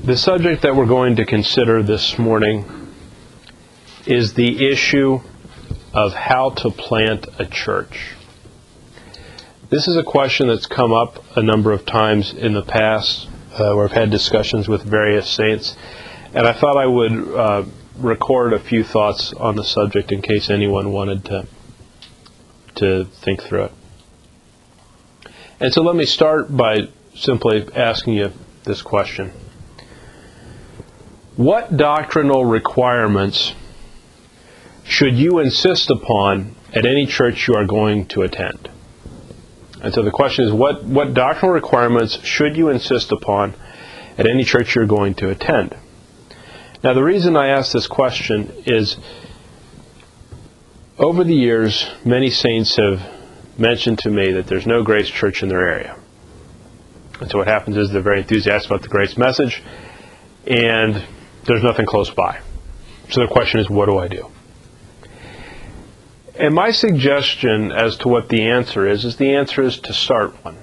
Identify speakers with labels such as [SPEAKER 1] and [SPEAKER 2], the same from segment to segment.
[SPEAKER 1] The subject that we're going to consider this morning is the issue of how to plant a church. This is a question that's come up a number of times in the past where I've had discussions with various saints, and I thought I would record a few thoughts on the subject in case anyone wanted to think through it. And so let me start by simply asking you this question. What doctrinal requirements should you insist upon at any church you are going to attend? And so the question is, what doctrinal requirements should you insist upon at any church you're going to attend? Now, the reason I ask this question is, over the years, many saints have mentioned to me that there's no Grace Church in their area. And so what happens is they're very enthusiastic about the Grace message, and there's nothing close by. So the question is, what do I do? And my suggestion as to what the answer is the answer is to start one.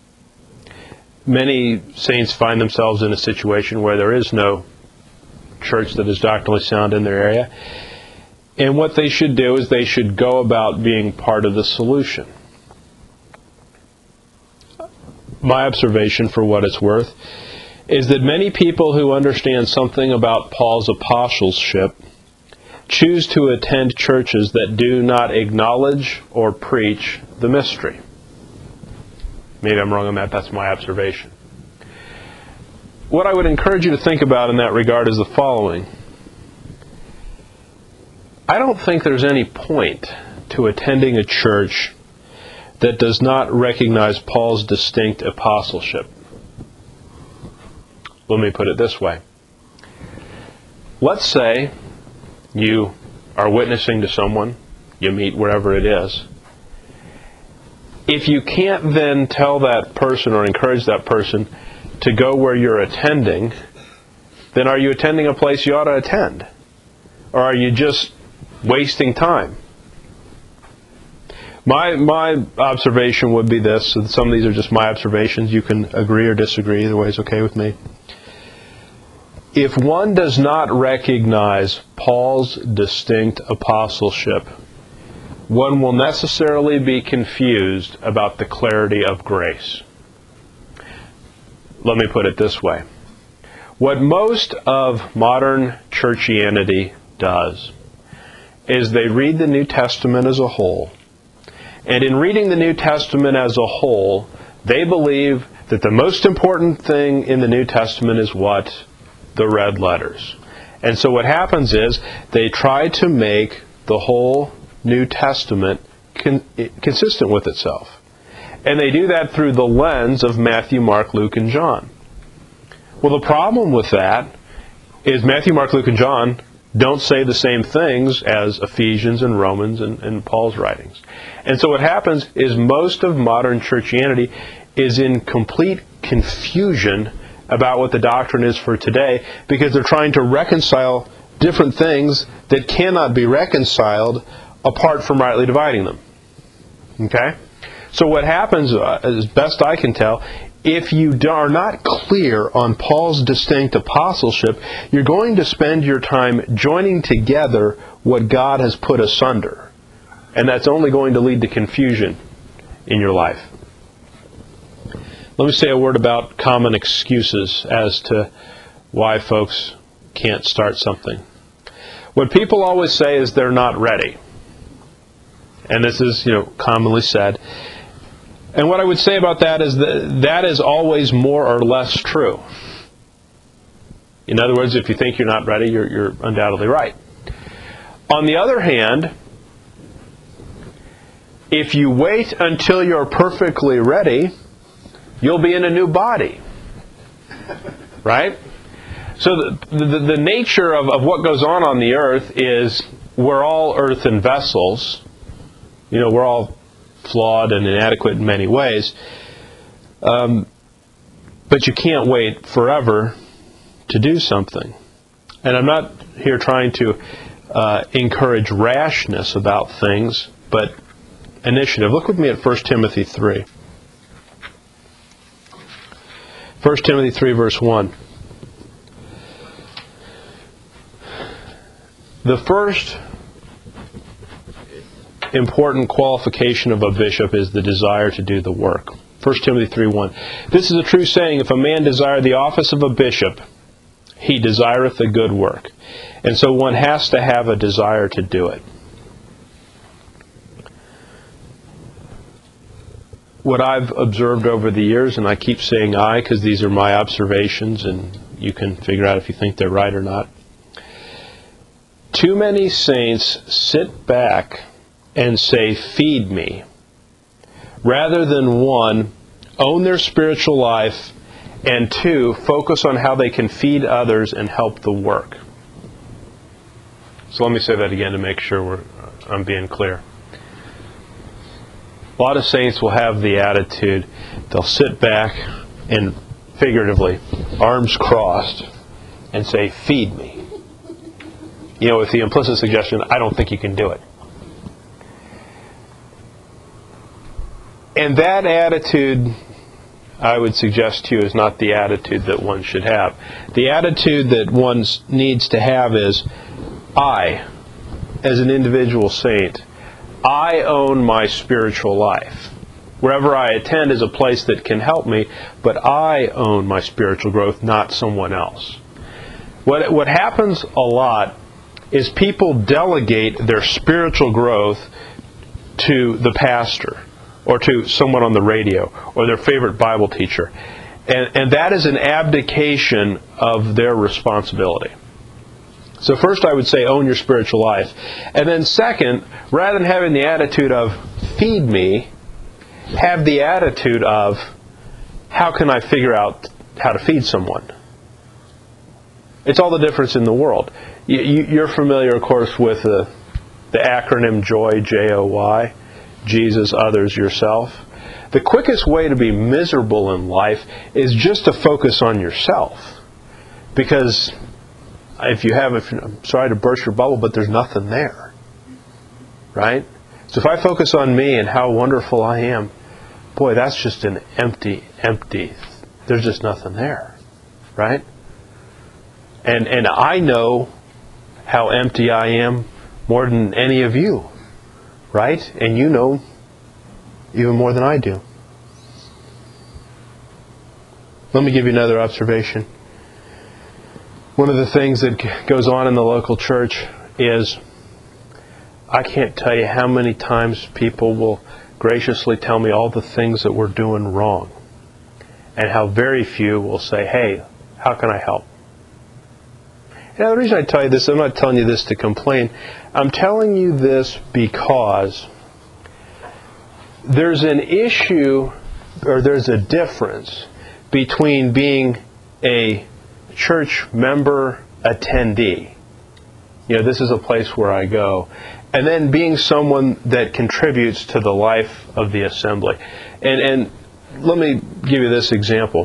[SPEAKER 1] Many saints find themselves in a situation where there is no church that is doctrinally sound in their area. And what they should do is they should go about being part of the solution. My observation, for what it's worth, is that many people who understand something about Paul's apostleship choose to attend churches that do not acknowledge or preach the mystery. Maybe I'm wrong on that. That's my observation. What I would encourage you to think about in that regard is the following. I don't think there's any point to attending a church that does not recognize Paul's distinct apostleship. Let me put it this way. Let's say you are witnessing to someone, you meet wherever it is. If you can't then tell that person or encourage that person to go where you're attending, then are you attending a place you ought to attend? Or are you just wasting time? My observation would be this, and some of these are just my observations. You can agree or disagree. Either way is okay with me. If one does not recognize Paul's distinct apostleship, one will necessarily be confused about the clarity of grace. Let me put it this way. What most of modern churchianity does is they read the New Testament as a whole. And in reading the New Testament as a whole, they believe that the most important thing in the New Testament is what? The red letters. And so what happens is they try to make the whole New Testament consistent with itself. And they do that through the lens of Matthew, Mark, Luke, and John. Well, the problem with that is Matthew, Mark, Luke, and John don't say the same things as Ephesians and Romans and Paul's writings. And so what happens is most of modern churchianity is in complete confusion about what the doctrine is for today because they're trying to reconcile different things that cannot be reconciled apart from rightly dividing them. Okay? So what happens, as best I can tell, if you are not clear on Paul's distinct apostleship, you're going to spend your time joining together what God has put asunder. And that's only going to lead to confusion in your life. Let me say a word about common excuses as to why folks can't start something. What people always say is they're not ready. And this is, commonly said. And what I would say about that is that is always more or less true. In other words, if you think you're not ready, you're undoubtedly right. On the other hand, if you wait until you're perfectly ready, you'll be in a new body. Right? So the nature of what goes on the earth is we're all earthen vessels. We're all flawed and inadequate in many ways. But you can't wait forever to do something. And I'm not here trying to encourage rashness about things, but initiative. Look with me at 1 Timothy 3. 1 Timothy 3, verse 1. The first important qualification of a bishop is the desire to do the work. 1 Timothy 3:1. This is a true saying, if a man desire the office of a bishop, he desireth a good work. And so one has to have a desire to do it. What I've observed over the years, and I keep saying I because these are my observations and you can figure out if you think they're right or not. Too many saints sit back and say, feed me, rather than one, own their spiritual life, and two, focus on how they can feed others and help the work. So let me say that again to make sure I'm being clear. A lot of saints will have the attitude, they'll sit back and figuratively, arms crossed, and say, feed me. You know, with the implicit suggestion, I don't think you can do it. And that attitude, I would suggest to you, is not the attitude that one should have. The attitude that one needs to have is, I, as an individual saint, I own my spiritual life. Wherever I attend is a place that can help me, but I own my spiritual growth, not someone else. What happens a lot is people delegate their spiritual growth to the pastor, or to someone on the radio, or their favorite Bible teacher. And that is an abdication of their responsibility. So first I would say own your spiritual life. And then second, rather than having the attitude of feed me, have the attitude of how can I figure out how to feed someone? It's all the difference in the world. You're familiar, of course, with the acronym JOY, J-O-Y, Jesus, others, yourself. The quickest way to be miserable in life is just to focus on yourself. Because I'm sorry to burst your bubble, but there's nothing there. Right? So if I focus on me and how wonderful I am, boy, that's just an empty, there's just nothing there. Right? And I know how empty I am more than any of you. Right? And you know even more than I do. Let me give you another observation. One of the things that goes on in the local church is, I can't tell you how many times people will graciously tell me all the things that we're doing wrong, and how very few will say, hey, how can I help? Now, the reason I tell you this, I'm not telling you this to complain. I'm telling you this because there's an issue, or there's a difference between being a church member attendee. You know, this is a place where I go. And then being someone that contributes to the life of the assembly. And let me give you this example.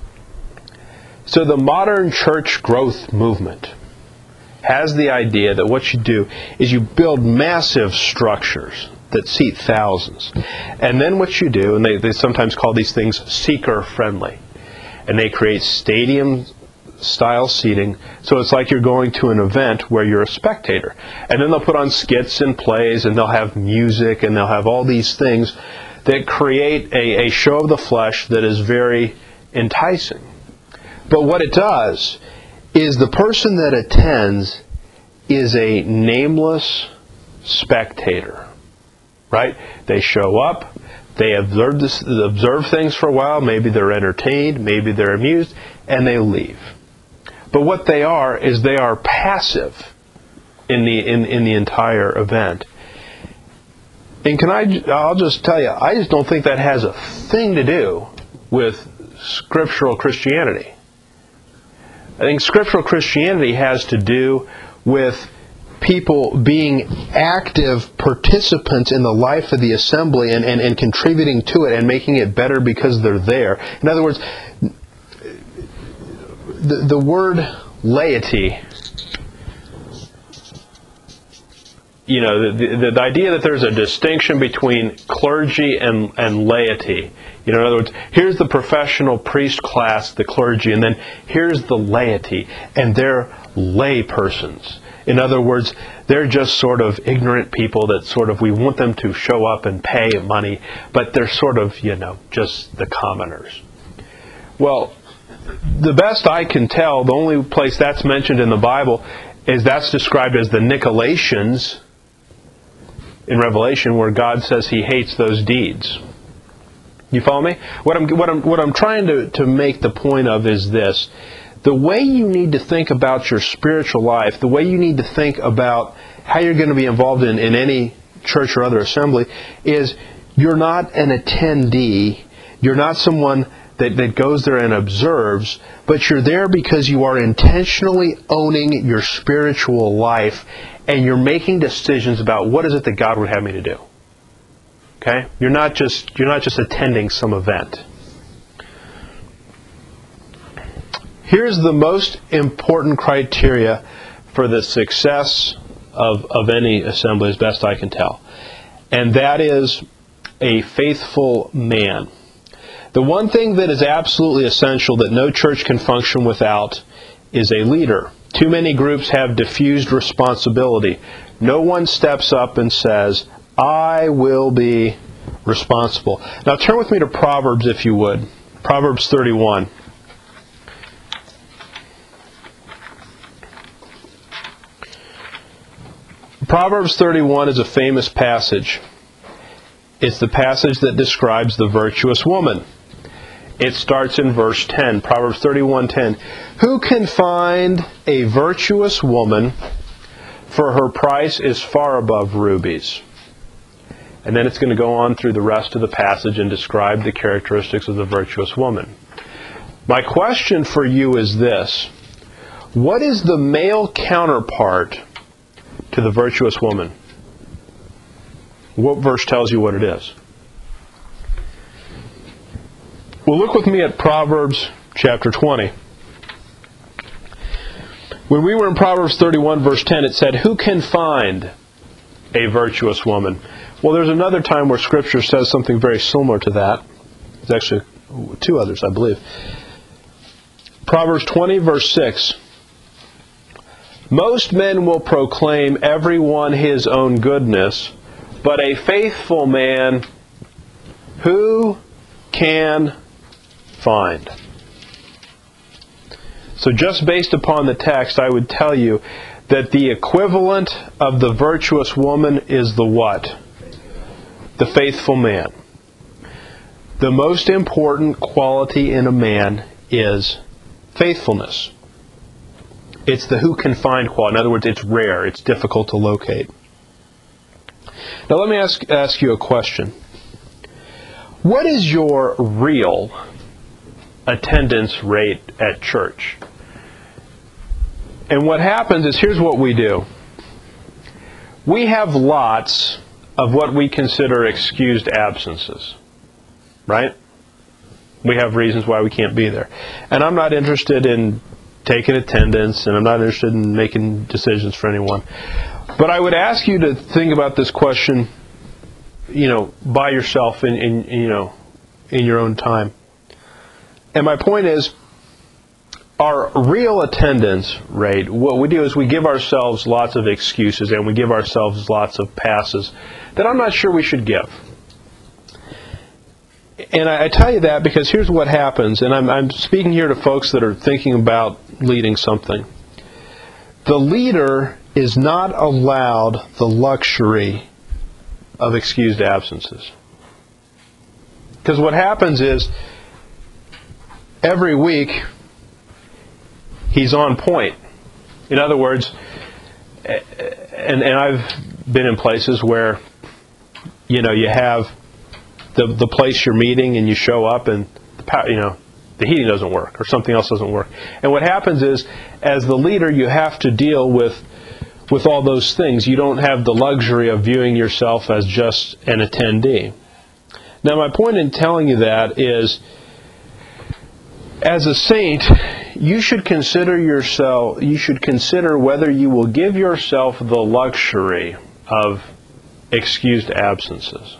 [SPEAKER 1] So the modern church growth movement has the idea that what you do is you build massive structures that seat thousands. And then what you do, and they sometimes call these things seeker-friendly, and they create stadium-style seating, so it's like you're going to an event where you're a spectator. And then they'll put on skits and plays, and they'll have music, and they'll have all these things that create a show of the flesh that is very enticing. But what it does is the person that attends is a nameless spectator. Right? They show up, they observe things for a while, maybe they're entertained, maybe they're amused, and they leave. But what they are is they are passive in the entire event. And I'll just tell you, I just don't think that has a thing to do with scriptural Christianity. I think scriptural Christianity has to do with people being active participants in the life of the assembly and contributing to it and making it better because they're there. In other words, the word laity, you know, the idea that there's a distinction between clergy and laity. You know, in other words, here's the professional priest class, the clergy, and then here's the laity, and they're lay persons. In other words, they're just sort of ignorant people that sort of, we want them to show up and pay money, but they're sort of, just the commoners. Well, the best I can tell, the only place that's mentioned in the Bible is that's described as the Nicolaitans in Revelation, where God says He hates those deeds. You follow me? What I'm trying to make the point of is this. The way you need to think about your spiritual life, the way you need to think about how you're going to be involved in any church or other assembly, is you're not an attendee. You're not someone that goes there and observes, but you're there because you are intentionally owning your spiritual life, and you're making decisions about what is it that God would have me to do. Okay? You're not just attending some event. Here's the most important criteria for the success of any assembly, as best I can tell. And that is a faithful man. The one thing that is absolutely essential that no church can function without is a leader. Too many groups have diffused responsibility. No one steps up and says, I will be responsible. Now turn with me to Proverbs, if you would. Proverbs 31. Proverbs 31 is a famous passage. It's the passage that describes the virtuous woman. It starts in verse 10, Proverbs 31:10. Who can find a virtuous woman, for her price is far above rubies? And then it's going to go on through the rest of the passage and describe the characteristics of the virtuous woman. My question for you is this. What is the male counterpart to the virtuous woman? What verse tells you what it is? Well, look with me at Proverbs chapter 20. When we were in Proverbs 31, verse 10, it said, who can find a virtuous woman? Well, there's another time where Scripture says something very similar to that. There's actually two others, I believe. Proverbs 20, verse 6. Most men will proclaim every one his own goodness, but a faithful man, who can find? So just based upon the text, I would tell you that the equivalent of the virtuous woman is the what? The faithful man. The most important quality in a man is faithfulness. It's the who can find quality. In other words, it's rare. It's difficult to locate. Now let me ask you a question. What is your real attendance rate at church? And what happens is, here's what we do. We have lots of what we consider excused absences. Right? We have reasons why we can't be there. And I'm not interested in taking attendance, and I'm not interested in making decisions for anyone. But I would ask you to think about this question, by yourself in your own time. And my point is, our real attendance rate, what we do is we give ourselves lots of excuses and we give ourselves lots of passes that I'm not sure we should give. And I tell you that because here's what happens, and I'm speaking here to folks that are thinking about leading something. The leader is not allowed the luxury of excused absences. Because what happens is, every week, he's on point. In other words, and I've been in places where, you have the place you're meeting and you show up and, the heating doesn't work or something else doesn't work. And what happens is, as the leader, you have to deal with all those things. You don't have the luxury of viewing yourself as just an attendee. Now, my point in telling you that is, as a saint, you should consider whether you will give yourself the luxury of excused absences.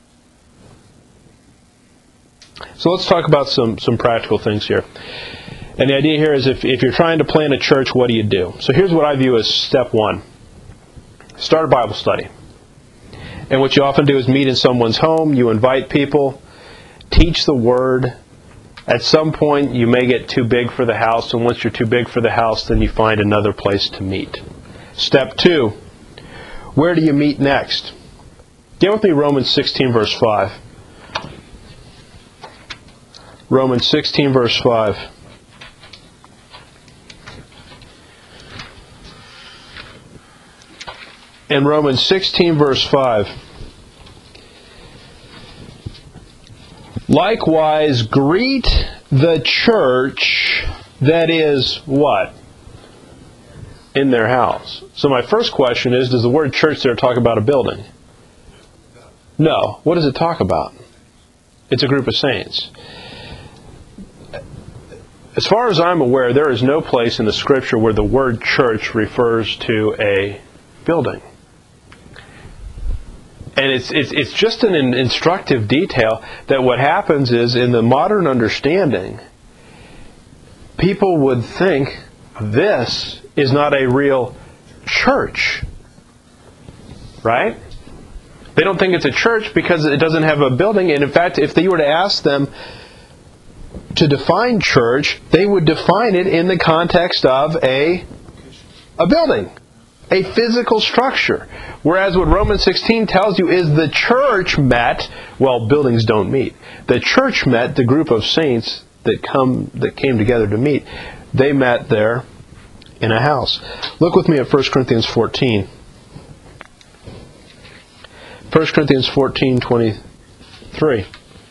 [SPEAKER 1] So let's talk about some practical things here. And the idea here is if you're trying to plant a church, what do? So here's what I view as step one. Start a Bible study. And what you often do is meet in someone's home, you invite people, teach the Word. At some point, you may get too big for the house, and once you're too big for the house, then you find another place to meet. Step two, where do you meet next? Get with me Romans 16, verse 5. Romans 16, verse 5. In Romans 16, verse 5, likewise greet the church that is what? In their house. So my first question is, does the word church there talk about a building? No. What does it talk about? It's a group of saints. As far as I'm aware, there is no place in the Scripture where the word church refers to a building. And it's just an instructive detail that what happens is, in the modern understanding, people would think this is not a real church. Right? They don't think it's a church because it doesn't have a building. And in fact, if you were to ask them to define church, they would define it in the context of a building, a physical structure. Whereas what Romans 16 tells you is the church met, well, buildings don't meet. The church met, the group of saints that came together to meet, they met there in a house. Look with me at 1 Corinthians 14. 1 Corinthians 14:23.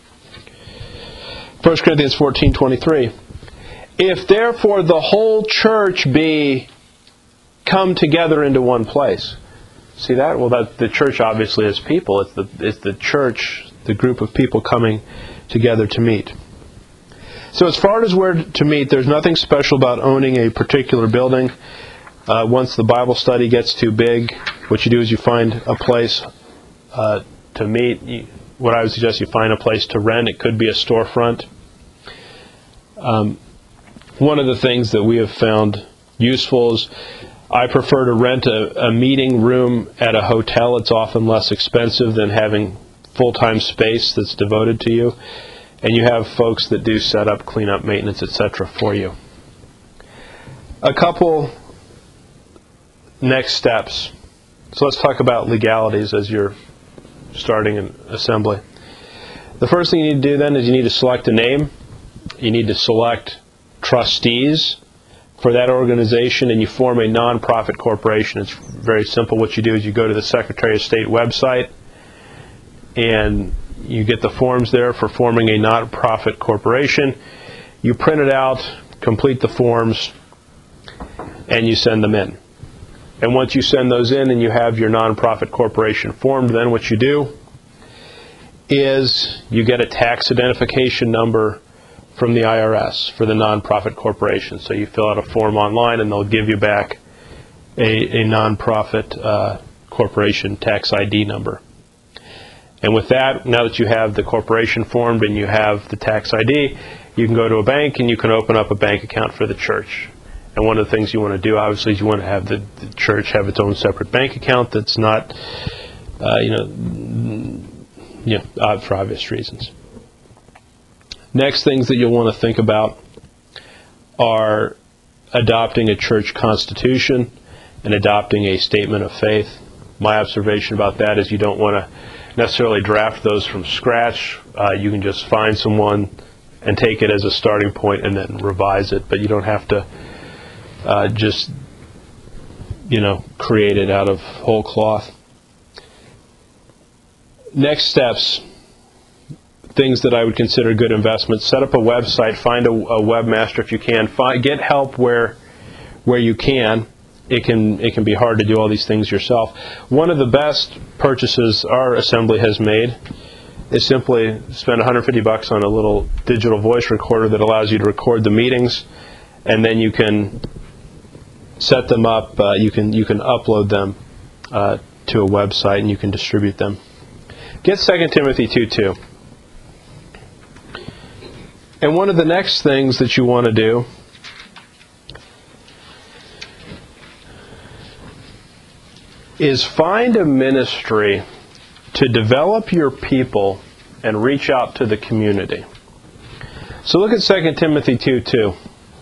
[SPEAKER 1] 1 Corinthians 14:23. If therefore the whole church be come together into one place. See that? Well, the church obviously is people. It's the church, the group of people coming together to meet. So as far as where to meet, there's nothing special about owning a particular building. Once the Bible study gets too big, what you do is you find a place to meet. What I would suggest, you find a place to rent. It could be a storefront. One of the things that we have found useful is I prefer to rent a meeting room at a hotel. It's often less expensive than having full-time space that's devoted to you. And you have folks that do setup, cleanup, maintenance, etc. for you. A couple next steps. So let's talk about legalities as you're starting an assembly. The first thing you need to do then is you need to select a name. You need to select trustees for that organization, and you form a non-profit corporation. It's very simple. What you do is you go to the Secretary of State website, and you get the forms there for forming a non-profit corporation. You print it out, complete the forms, and you send them in. And once you send those in and you have your non-profit corporation formed, then what you do is you get a tax identification number from the IRS for the non-profit corporation. So you fill out a form online and they'll give you back a non-profit corporation tax ID number. And with that, now that you have the corporation formed and you have the tax ID, you can go to a bank and you can open up a bank account for the church. And one of the things you want to do, obviously, is you want to have the church have its own separate bank account that's not, for obvious reasons. Next things that you'll want to think about are adopting a church constitution and adopting a statement of faith. My observation about that is you don't want to necessarily draft those from scratch. You can just find someone and take it as a starting point and then revise it, but you don't have to create it out of whole cloth. Next steps, things that I would consider good investments. Set up a website, find a webmaster if you can. Get help where you can. It can be hard to do all these things yourself. One of the best purchases our assembly has made is simply spend $150 on a little digital voice recorder that allows you to record the meetings, and then you can set them up. You can upload them to a website and you can distribute them. Get 2 Timothy 2:2. And one of the next things that you want to do is find a ministry to develop your people and reach out to the community. So look at 2 Timothy 2:2.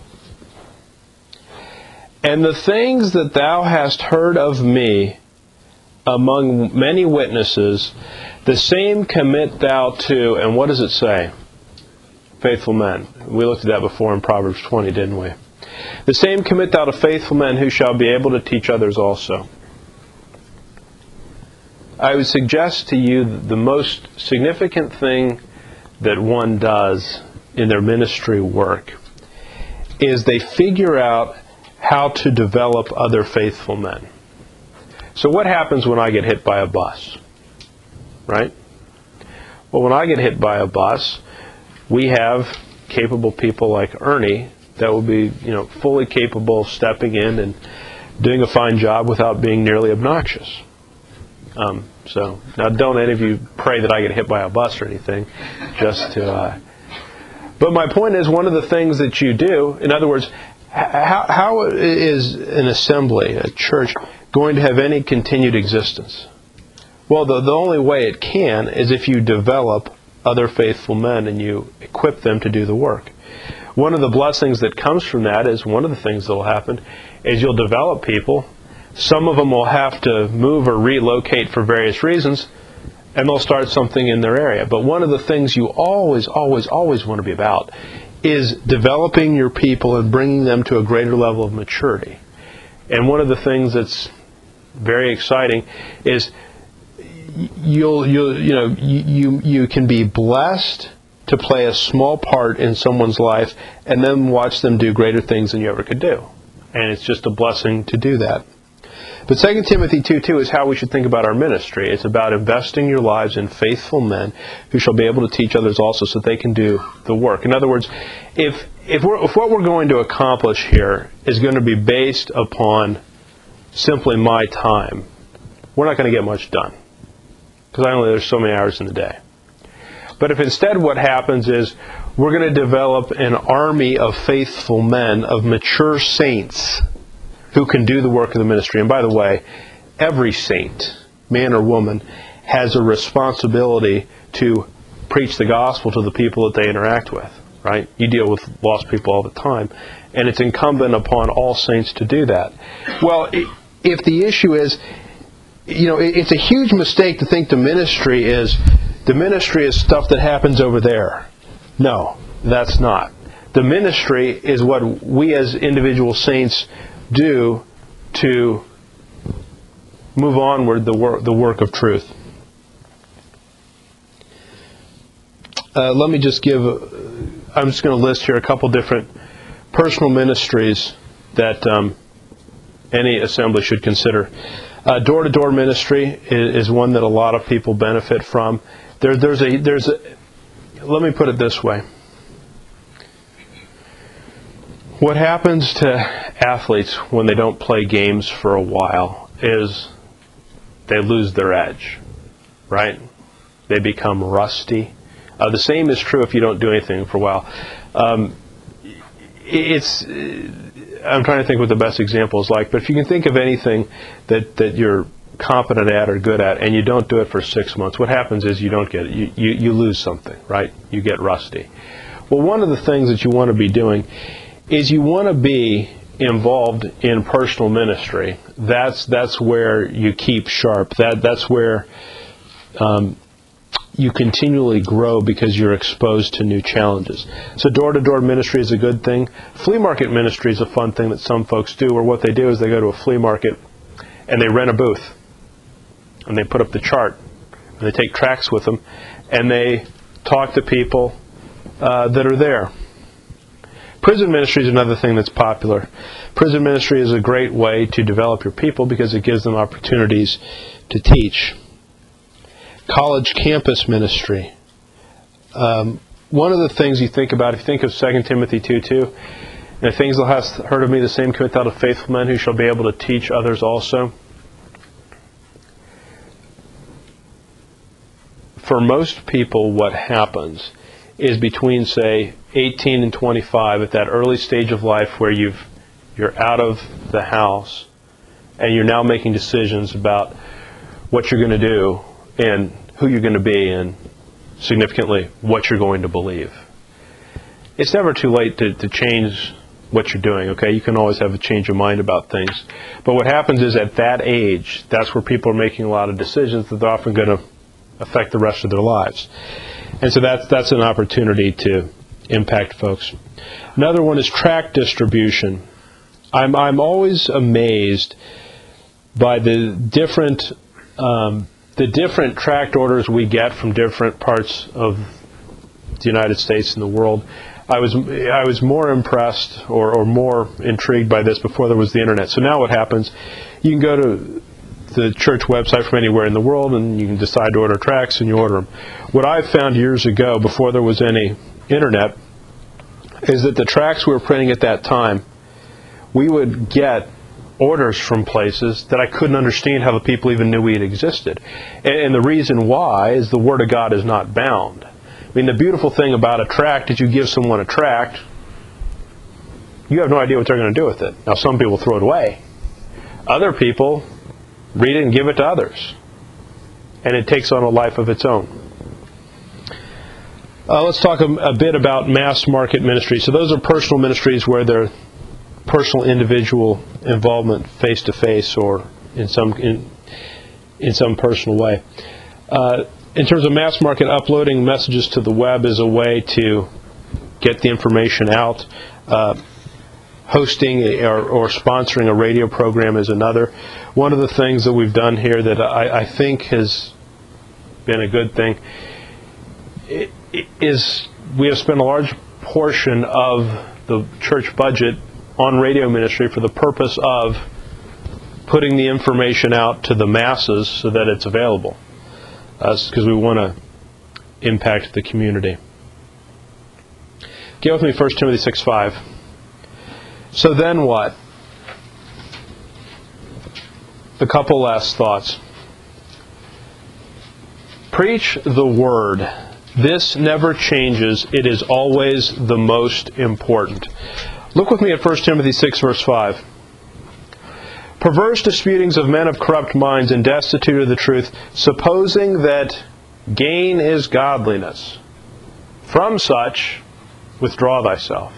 [SPEAKER 1] And the things that thou hast heard of me among many witnesses, the same commit thou to, and what does it say? Faithful men. We looked at that before in Proverbs 20, didn't we? The same commit thou to faithful men who shall be able to teach others also. I would suggest to you that the most significant thing that one does in their ministry work is they figure out how to develop other faithful men. So what happens when I get hit by a bus? Right? Well, when I get hit by a bus, we have capable people like Ernie that will be, fully capable of stepping in and doing a fine job without being nearly obnoxious. So now, don't any of you pray that I get hit by a bus or anything, just to. But my point is, one of the things that you do, in other words, how is an assembly, a church, going to have any continued existence? Well, the only way it can is if you develop other faithful men and you equip them to do the work. One of the blessings that comes from that is, one of the things that will happen is you'll develop people. Some of them will have to move or relocate for various reasons, and they'll start something in their area. But one of the things you always want to be about is developing your people and bringing them to a greater level of maturity. And one of the things that's very exciting is you can be blessed to play a small part in someone's life and then watch them do greater things than you ever could do. And it's just a blessing to do that. But 2 Timothy 2:2 is how we should think about our ministry. It's about investing your lives in faithful men who shall be able to teach others also, so that they can do the work. In other words, if what we're going to accomplish here is going to be based upon simply my time, we're not going to get much done, because there's so many hours in the day. But if instead what happens is we're going to develop an army of faithful men, of mature saints, who can do the work of the ministry. And by the way, every saint, man or woman, has a responsibility to preach the gospel to the people that they interact with, right? You deal with lost people all the time, and it's incumbent upon all saints to do that. Well, if the issue is, it's a huge mistake to think the ministry is stuff that happens over there. No, that's not. The ministry is what we as individual saints do to move onward the work of truth. Let me just I'm just going to list here a couple different personal ministries that any assembly should consider. Door-to-door ministry is one that a lot of people benefit from. Let me put it this way. What happens to athletes when they don't play games for a while is they lose their edge, right? They become rusty. The same is true if you don't do anything for a while. I'm trying to think what the best example is like, but if you can think of anything that you're competent at or good at, and you don't do it for 6 months, what happens is you don't get it. You lose something, right? You get rusty. Well, one of the things that you want to be doing is you want to be involved in personal ministry. That's where you keep sharp. That's where you continually grow, because you're exposed to new challenges. So door-to-door ministry is a good thing. Flea market ministry is a fun thing that some folks do, where what they do is they go to a flea market and they rent a booth and they put up the chart and they take tracts with them and they talk to people that are there. Prison ministry is another thing that's popular. Prison ministry is a great way to develop your people because it gives them opportunities to teach. College campus ministry. One of the things you think about, if you think of 2 Timothy 2:2, the things thou hast heard of me, the same commit thou to faithful men who shall be able to teach others also. For most people, what happens is between, say, 18 and 25, at that early stage of life where you're out of the house and you're now making decisions about what you're going to do and who you're going to be and, significantly, what you're going to believe. It's never too late to change what you're doing, okay? You can always have a change of mind about things. But what happens is at that age, that's where people are making a lot of decisions that they're often going to affect the rest of their lives. And so that's an opportunity to impact folks. Another one is tract distribution. I'm always amazed by the different tract orders we get from different parts of the United States and the world. I was more impressed or more intrigued by this before there was the internet. So now what happens, you can go to the church website from anywhere in the world and you can decide to order tracts and you order them. What I found years ago, before there was any internet, is that the tracts we were printing at that time, we would get orders from places that I couldn't understand how the people even knew we had existed. And the reason why is the Word of God is not bound. I mean, the beautiful thing about a tract is you give someone a tract, you have no idea what they're going to do with it. Now, some people throw it away. Other people read it and give it to others. And it takes on a life of its own. Let's talk a bit about mass market ministry. So those are personal ministries where they're personal individual involvement face-to-face or in some personal way. In terms of mass market, uploading messages to the web is a way to get the information out. Hosting or sponsoring a radio program is another. One of the things that we've done here that I think has been a good thing is we have spent a large portion of the church budget on radio ministry for the purpose of putting the information out to the masses so that it's available. Because we want to impact the community. Get with me 1 Timothy 6:5. So then what? A couple last thoughts. Preach the Word. This never changes. It is always the most important. Look with me at 1 Timothy 6, verse 5. Perverse disputings of men of corrupt minds and destitute of the truth, supposing that gain is godliness. From such, withdraw thyself.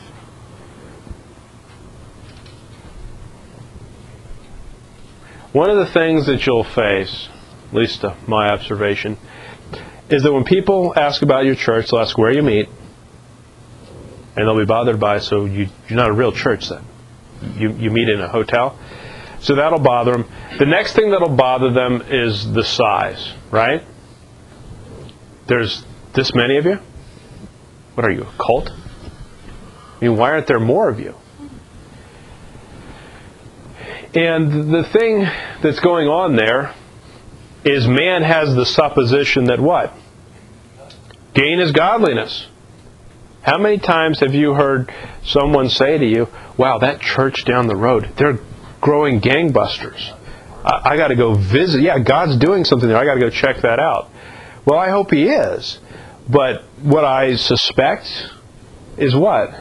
[SPEAKER 1] One of the things that you'll face, at least to my observation, is that when people ask about your church, they'll ask where you meet, and they'll be bothered by it, so you're not a real church then. You meet in a hotel. So that'll bother them. The next thing that'll bother them is the size, right? There's this many of you? What are you, a cult? I mean, why aren't there more of you? And the thing that's going on there is man has the supposition that what? Gain is godliness. How many times have you heard someone say to you, wow, that church down the road, they're growing gangbusters. I got to go visit. Yeah, God's doing something there. I got to go check that out. Well, I hope He is. But what I suspect is what?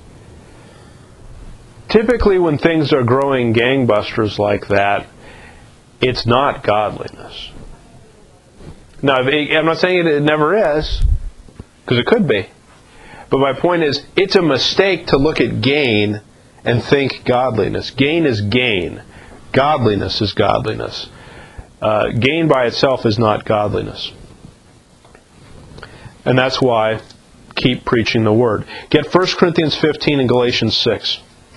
[SPEAKER 1] Typically when things are growing gangbusters like that, it's not godliness. Now, I'm not saying it never is, because it could be. But my point is, it's a mistake to look at gain and think godliness. Gain is gain. Godliness is godliness. Gain by itself is not godliness. And that's why keep preaching the Word. Get 1 Corinthians 15 and Galatians 6.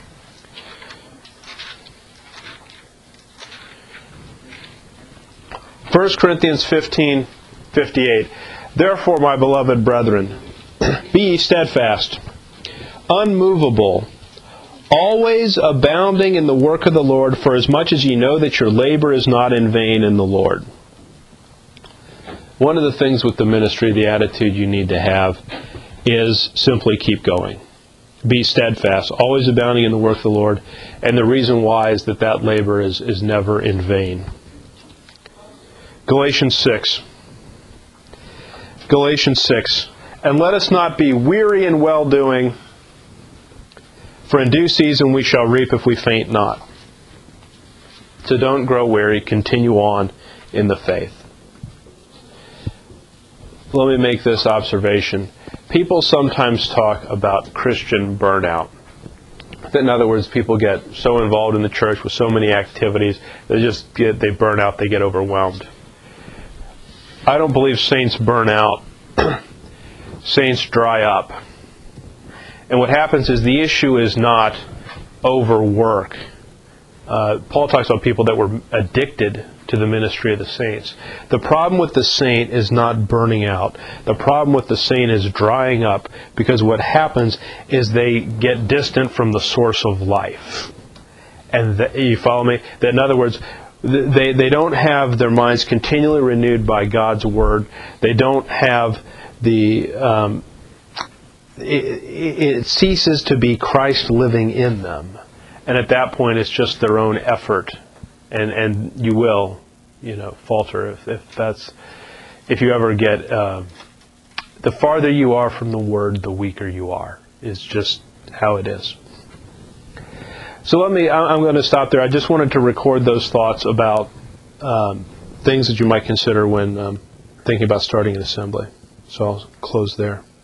[SPEAKER 1] First Corinthians 15:58. Therefore, my beloved brethren, be ye steadfast, unmovable, always abounding in the work of the Lord, for as much as ye know that your labor is not in vain in the Lord. One of the things with the ministry, the attitude you need to have, is simply keep going. Be steadfast, always abounding in the work of the Lord. And the reason why is that labor is never in vain. Galatians 6. Galatians 6. And let us not be weary in well-doing, for in due season we shall reap if we faint not. So don't grow weary. Continue on in the faith. Let me make this observation. People sometimes talk about Christian burnout. In other words, people get so involved in the church with so many activities, they burn out, they get overwhelmed. I don't believe saints burn out. Saints dry up. And what happens is the issue is not overwork. Paul talks about people that were addicted to the ministry of the saints. The problem with the saint is not burning out. The problem with the saint is drying up, because what happens is they get distant from the source of life. And you follow me? That, in other words, they don't have their minds continually renewed by God's Word. They don't have the... it ceases to be Christ living in them. And at that point, it's just their own effort. And you will, falter if you ever get the farther you are from the Word, the weaker you are. Is just how it is. So I'm going to stop there. I just wanted to record those thoughts about things that you might consider when thinking about starting an assembly. So I'll close there.